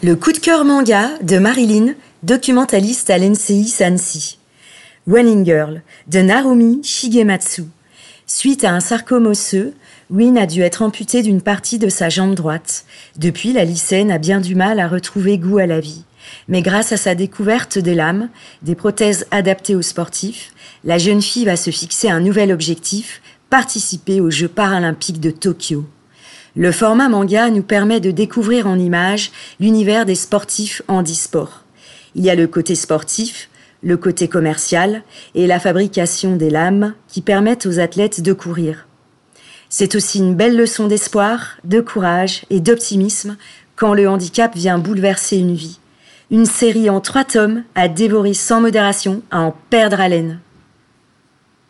Le coup de cœur manga de Marilyn, documentaliste à l'NCI Annecy. Running Girl de Narumi Shigematsu. Suite à un sarcome osseux, Win a dû être amputée d'une partie de sa jambe droite. Depuis, la lycéenne a bien du mal à retrouver goût à la vie. Mais grâce à sa découverte des lames, des prothèses adaptées aux sportifs, la jeune fille va se fixer un nouvel objectif, participer aux Jeux paralympiques de Tokyo. Le format manga nous permet de découvrir en images l'univers des sportifs handisport. Il y a le côté sportif, le côté commercial et la fabrication des lames qui permettent aux athlètes de courir. C'est aussi une belle leçon d'espoir, de courage et d'optimisme quand le handicap vient bouleverser une vie. Une série en 3 tomes à dévorer sans modération, à en perdre haleine.